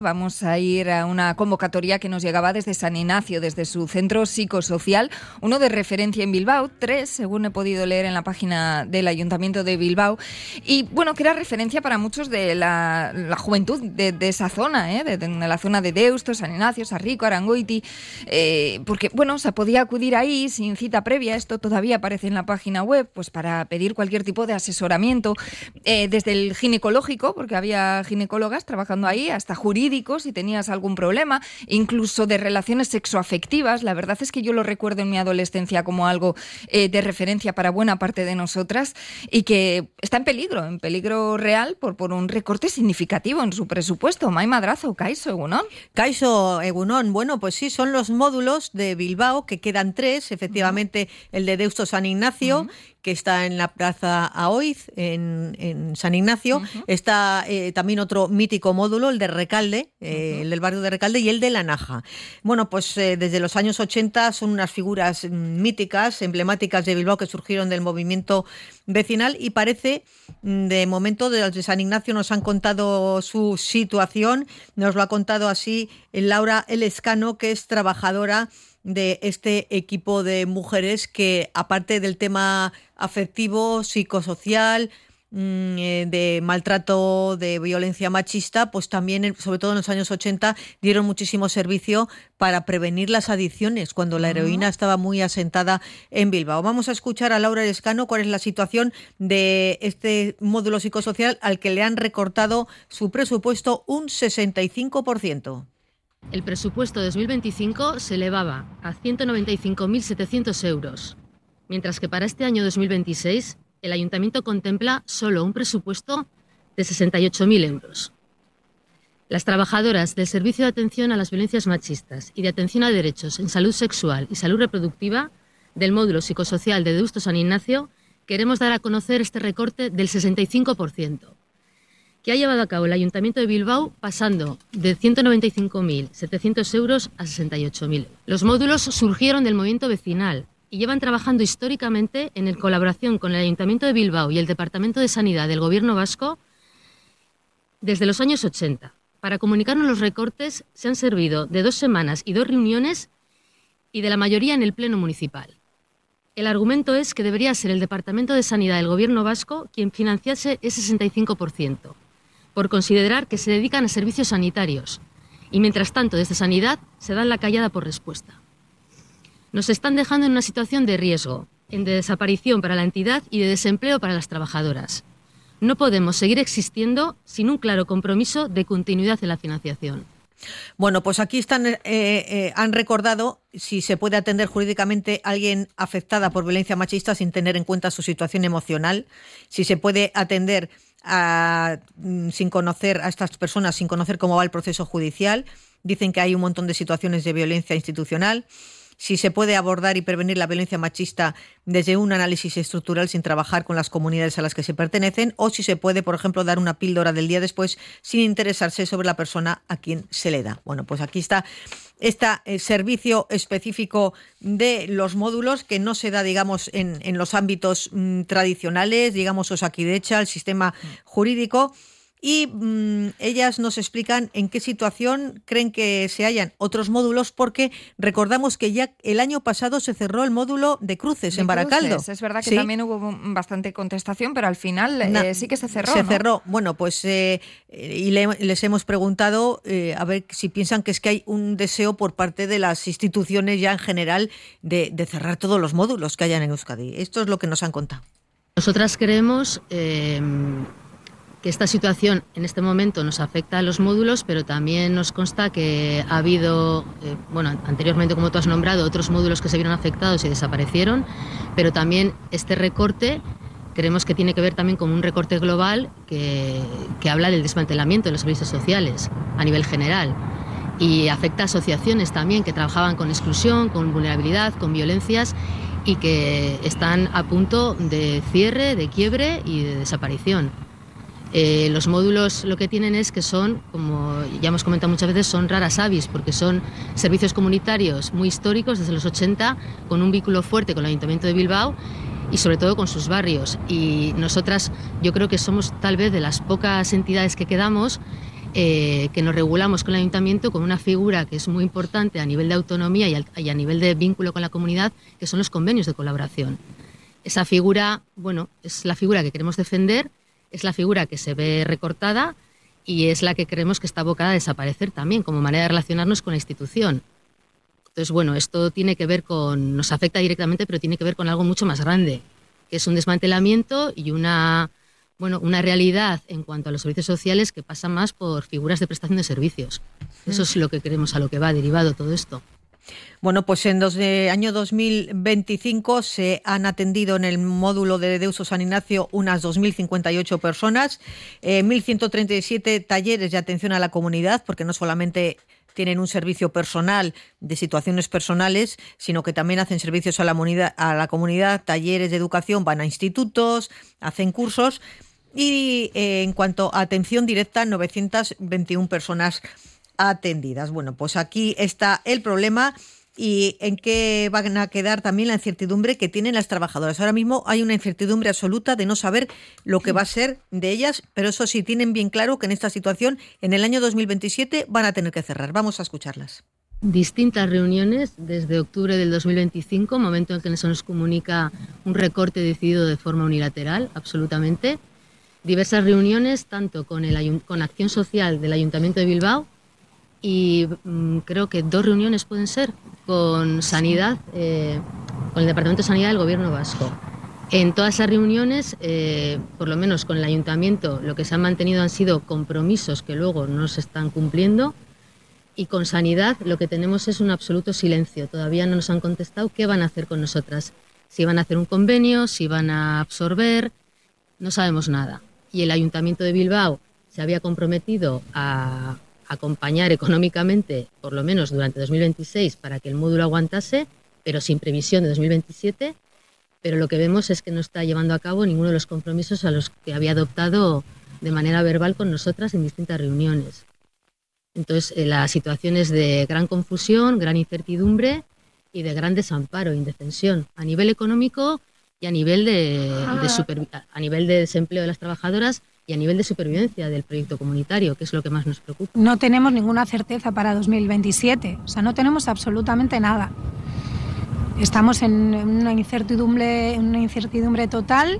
Vamos a ir a una convocatoria que nos llegaba desde San Ignacio, desde su centro psicosocial, uno de referencia en Bilbao, 3, según he podido leer en la página del Ayuntamiento de Bilbao, y bueno, que era referencia para muchos de la juventud de esa zona, de la zona de Deusto, San Ignacio, Sarrico, Arangoiti, porque bueno, se podía acudir ahí sin cita previa. Esto todavía aparece en la página web, pues para pedir cualquier tipo de asesoramiento, desde el ginecológico, porque había ginecólogas trabajando ahí, hasta jurídico, si tenías algún problema, incluso de relaciones sexoafectivas. La verdad es que yo lo recuerdo en mi adolescencia como algo de referencia para buena parte de nosotras, y que está en peligro real por un recorte significativo en su presupuesto. Mai Madrazo, Kaixo Egunon. Kaixo Egunon. Bueno, pues sí, son los módulos de Bilbao, que quedan 3, efectivamente, el de Deusto San Ignacio, que está en la Plaza Aoiz, en San Ignacio. Está también otro mítico módulo, el de Recalde, el del barrio de Recalde, y el de La Naja. Bueno, pues desde los años 80 son unas figuras míticas, emblemáticas de Bilbao, que surgieron del movimiento vecinal, y parece, de momento, de los de San Ignacio nos han contado su situación. Nos lo ha contado así Laura Elezcano, que es trabajadora de este equipo de mujeres que, aparte del tema afectivo, psicosocial, de maltrato, de violencia machista, pues también, sobre todo en los años 80, dieron muchísimo servicio para prevenir las adicciones, cuando la heroína estaba muy asentada en Bilbao. Vamos a escuchar a Laura Elezcano cuál es la situación de este módulo psicosocial al que le han recortado su presupuesto un 65%. El presupuesto de 2025 se elevaba a 195.700 euros, mientras que para este año 2026 el Ayuntamiento contempla solo un presupuesto de 68.000 euros. Las trabajadoras del Servicio de Atención a las Violencias Machistas y de Atención a Derechos en Salud Sexual y Salud Reproductiva del módulo psicosocial de Deusto San Ignacio queremos dar a conocer este recorte del 65%. Que ha llevado a cabo el Ayuntamiento de Bilbao, pasando de 195.700 euros a 68.000. Los módulos surgieron del movimiento vecinal y llevan trabajando históricamente en colaboración con el Ayuntamiento de Bilbao y el Departamento de Sanidad del Gobierno vasco desde los años 80. Para comunicarnos los recortes se han servido de 2 semanas y 2 reuniones, y de la mayoría en el Pleno Municipal. El argumento es que debería ser el Departamento de Sanidad del Gobierno vasco quien financiase ese 65%. Por considerar que se dedican a servicios sanitarios, y mientras tanto desde Sanidad se dan la callada por respuesta. Nos están dejando en una situación de riesgo, de desaparición para la entidad y de desempleo para las trabajadoras. No podemos seguir existiendo sin un claro compromiso de continuidad en la financiación. Bueno, pues aquí han recordado si se puede atender jurídicamente a alguien afectada por violencia machista sin tener en cuenta su situación emocional, si se puede atender sin conocer a estas personas, sin conocer cómo va el proceso judicial. Dicen que hay un montón de situaciones de violencia institucional. Si se puede abordar y prevenir la violencia machista desde un análisis estructural sin trabajar con las comunidades a las que se pertenecen, o si se puede, por ejemplo, dar una píldora del día después sin interesarse sobre la persona a quien se le da. Bueno, pues aquí está este servicio específico de los módulos, que no se da, digamos, en los ámbitos tradicionales, digamos, Osakidecha, el sistema jurídico. Y ellas nos explican en qué situación creen que se hallan otros módulos, porque recordamos que ya el año pasado se cerró el módulo de Cruces en Baracaldo. Es verdad que también hubo bastante contestación, pero al final sí que se cerró. Se cerró. Bueno, pues y les hemos preguntado a ver si piensan que es que hay un deseo por parte de las instituciones ya en general de cerrar todos los módulos que hayan en Euskadi. Esto es lo que nos han contado. Nosotras creemos que esta situación en este momento nos afecta a los módulos, pero también nos consta que ha habido, anteriormente, como tú has nombrado, otros módulos que se vieron afectados y desaparecieron, pero también este recorte creemos que tiene que ver también con un recorte global que habla del desmantelamiento de los servicios sociales a nivel general, y afecta a asociaciones también que trabajaban con exclusión, con vulnerabilidad, con violencias, y que están a punto de cierre, de quiebre y de desaparición. Los módulos lo que tienen es que son, como ya hemos comentado muchas veces, son raras avis, porque son servicios comunitarios muy históricos desde los 80, con un vínculo fuerte con el Ayuntamiento de Bilbao y sobre todo con sus barrios. Y nosotras, yo creo que somos tal vez de las pocas entidades que quedamos que nos regulamos con el ayuntamiento con una figura que es muy importante a nivel de autonomía y a nivel de vínculo con la comunidad, que son los convenios de colaboración. Esa figura, bueno, es la figura que queremos defender, es la figura que se ve recortada y es la que creemos que está abocada a desaparecer también como manera de relacionarnos con la institución. Entonces, bueno, esto tiene que ver nos afecta directamente, pero tiene que ver con algo mucho más grande, que es un desmantelamiento y una realidad en cuanto a los servicios sociales que pasa más por figuras de prestación de servicios. Eso es lo que creemos, a lo que va derivado todo esto. Bueno, pues en año 2025 se han atendido en el módulo de Deusto San Ignacio unas 2.058 personas, 1.137 talleres de atención a la comunidad, porque no solamente tienen un servicio personal de situaciones personales, sino que también hacen servicios a la comunidad, talleres de educación, van a institutos, hacen cursos y en cuanto a atención directa, 921 personas atendidas. Bueno, pues aquí está el problema y en qué van a quedar también la incertidumbre que tienen las trabajadoras. Ahora mismo hay una incertidumbre absoluta de no saber lo que va a ser de ellas, pero eso sí, tienen bien claro que en esta situación, en el año 2027, van a tener que cerrar. Vamos a escucharlas. Distintas reuniones desde octubre del 2025, momento en que se nos comunica un recorte decidido de forma unilateral, absolutamente. Diversas reuniones, tanto con Acción Social del Ayuntamiento de Bilbao, y creo que 2 reuniones pueden ser con Sanidad, con el Departamento de Sanidad del Gobierno Vasco. En todas esas reuniones, por lo menos con el Ayuntamiento, lo que se han mantenido han sido compromisos que luego no se están cumpliendo, y con Sanidad lo que tenemos es un absoluto silencio. Todavía no nos han contestado qué van a hacer con nosotras, si van a hacer un convenio, si van a absorber, no sabemos nada. Y el Ayuntamiento de Bilbao se había comprometido a acompañar económicamente, por lo menos durante 2026, para que el módulo aguantase, pero sin previsión de 2027, pero lo que vemos es que no está llevando a cabo ninguno de los compromisos a los que había adoptado de manera verbal con nosotras en distintas reuniones. Entonces, la situación es de gran confusión, gran incertidumbre y de gran desamparo, indefensión, a nivel económico y a nivel a nivel de desempleo de las trabajadoras y a nivel de supervivencia del proyecto comunitario, que es lo que más nos preocupa. No tenemos ninguna certeza para 2027, o sea, no tenemos absolutamente nada. Estamos en una incertidumbre total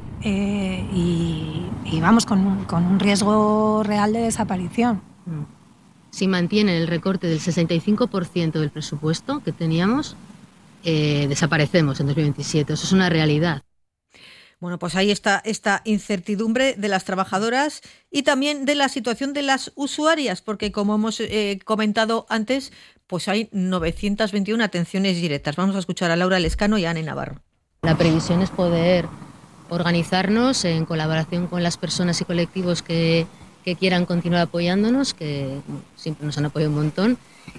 y vamos con un riesgo real de desaparición. Si mantienen el recorte del 65% del presupuesto que teníamos, desaparecemos en 2027. Eso es una realidad. Bueno, pues ahí está esta incertidumbre de las trabajadoras y también de la situación de las usuarias, porque como hemos comentado antes, pues hay 921 atenciones directas. Vamos a escuchar a Laura Lescano y a Ane Navarro. La previsión es poder organizarnos en colaboración con las personas y colectivos que quieran continuar apoyándonos, que siempre nos han apoyado un montón.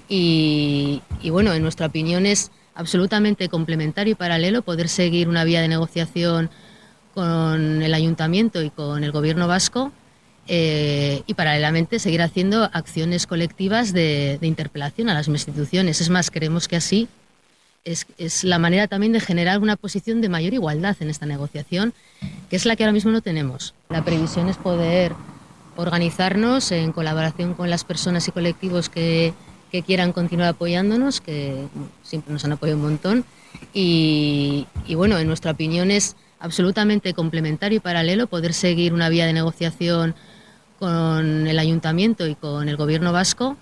Y bueno, en nuestra opinión es absolutamente complementario y paralelo poder seguir una vía de negociación con el Ayuntamiento y con el Gobierno vasco y paralelamente seguir haciendo acciones colectivas de interpelación a las instituciones. Es más, creemos que así es la manera también de generar una posición de mayor igualdad en esta negociación, que es la que ahora mismo no tenemos. La previsión es poder organizarnos en colaboración con las personas y colectivos que quieran continuar apoyándonos, que siempre nos han apoyado un montón. Y bueno, en nuestra opinión es absolutamente complementario y paralelo poder seguir una vía de negociación con el Ayuntamiento y con el Gobierno vasco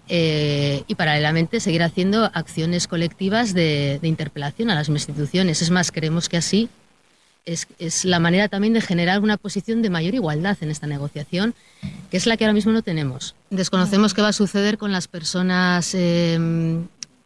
y paralelamente seguir haciendo acciones colectivas de interpelación a las instituciones. Es más, creemos que así es la manera también de generar una posición de mayor igualdad en esta negociación, que es la que ahora mismo no tenemos. Desconocemos qué va a suceder con las personas que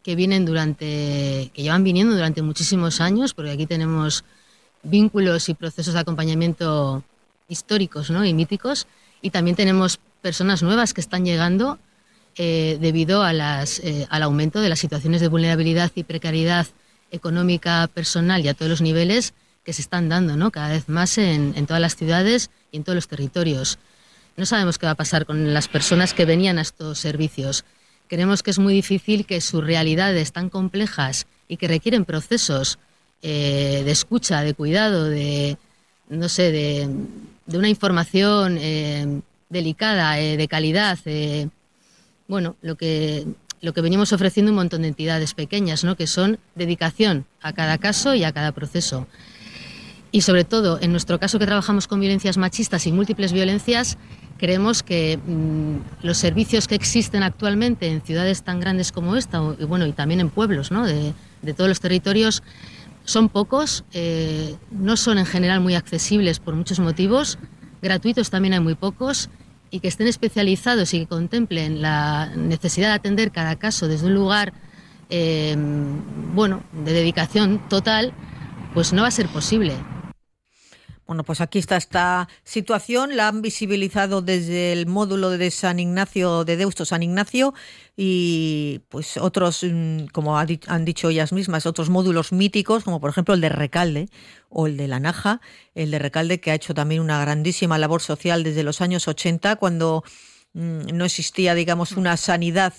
llevan viniendo durante muchísimos años, porque aquí tenemos vínculos y procesos de acompañamiento históricos, ¿no?, y míticos, y también tenemos personas nuevas que están llegando debido al aumento de las situaciones de vulnerabilidad y precariedad económica, personal y a todos los niveles que se están dando, ¿no?, cada vez más en todas las ciudades y en todos los territorios. No sabemos qué va a pasar con las personas que venían a estos servicios. Creemos que es muy difícil, que sus realidades tan complejas y que requieren procesos de escucha, de cuidado, de una información delicada, de calidad, bueno, lo que venimos ofreciendo un montón de entidades pequeñas, ¿no? Que son dedicación a cada caso y a cada proceso. Y sobre todo, en nuestro caso que trabajamos con violencias machistas y múltiples violencias, creemos que los servicios que existen actualmente en ciudades tan grandes como esta, y también en pueblos, ¿no? de todos los territorios, son pocos, no son en general muy accesibles por muchos motivos, gratuitos también hay muy pocos, y que estén especializados y que contemplen la necesidad de atender cada caso desde un lugar de dedicación total, pues no va a ser posible. Bueno, pues aquí está esta situación, la han visibilizado desde el módulo de San Ignacio, de Deusto San Ignacio, y pues otros, como han dicho ellas mismas, otros módulos míticos, como por ejemplo el de Recalde o el de La Naja, el de Recalde, que ha hecho también una grandísima labor social desde los años 80, cuando no existía, digamos, una sanidad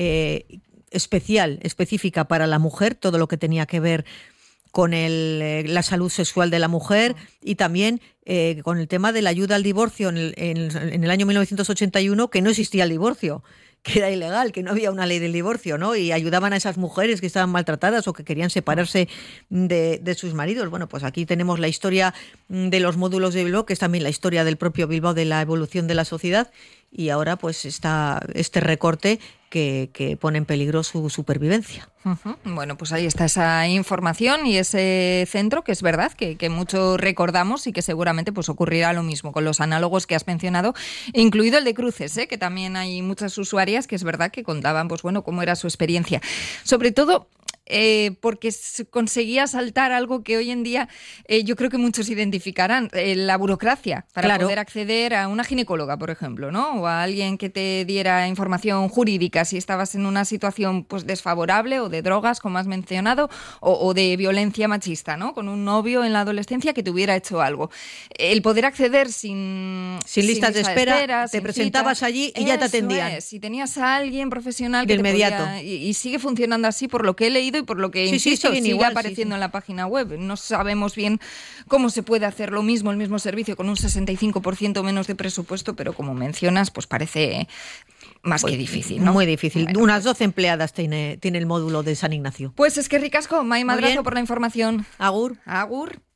específica para la mujer, todo lo que tenía que ver con la salud sexual de la mujer, y también con el tema de la ayuda al divorcio en el año 1981, que no existía el divorcio, que era ilegal, que no había una ley del divorcio, ¿no? Y ayudaban a esas mujeres que estaban maltratadas o que querían separarse de sus maridos. Bueno, pues aquí tenemos la historia de los módulos de Bilbao, que es también la historia del propio Bilbao, de la evolución de la sociedad, y ahora pues está este recorte que pone en peligro su supervivencia. Uh-huh. Bueno, pues ahí está esa información y ese centro, que es verdad que mucho recordamos y que seguramente pues ocurrirá lo mismo con los análogos que has mencionado, incluido el de Cruces, que también hay muchas usuarias que es verdad que contaban pues bueno cómo era su experiencia. Sobre todo porque conseguía saltar algo que hoy en día yo creo que muchos identificarán, la burocracia para poder acceder a una ginecóloga, por ejemplo, ¿no? O a alguien que te diera información jurídica si estabas en una situación pues desfavorable, o de drogas, como has mencionado, o de violencia machista, ¿no? Con un novio en la adolescencia que te hubiera hecho algo. El poder acceder sin listas de espera, te presentabas allí y ya te atendían. Si tenías a alguien profesional de que inmediato. Y sigue funcionando así, por lo que he leído y por lo que insisto, sigue apareciendo en la página web. No sabemos bien cómo se puede hacer lo mismo, el mismo servicio, con un 65% menos de presupuesto, pero como mencionas, pues parece más que difícil, ¿no? Muy difícil. Bueno, unas 12 empleadas tiene el módulo de San Ignacio. Pues es que ricasco, Mai Madrazo, por la información. Agur. Agur.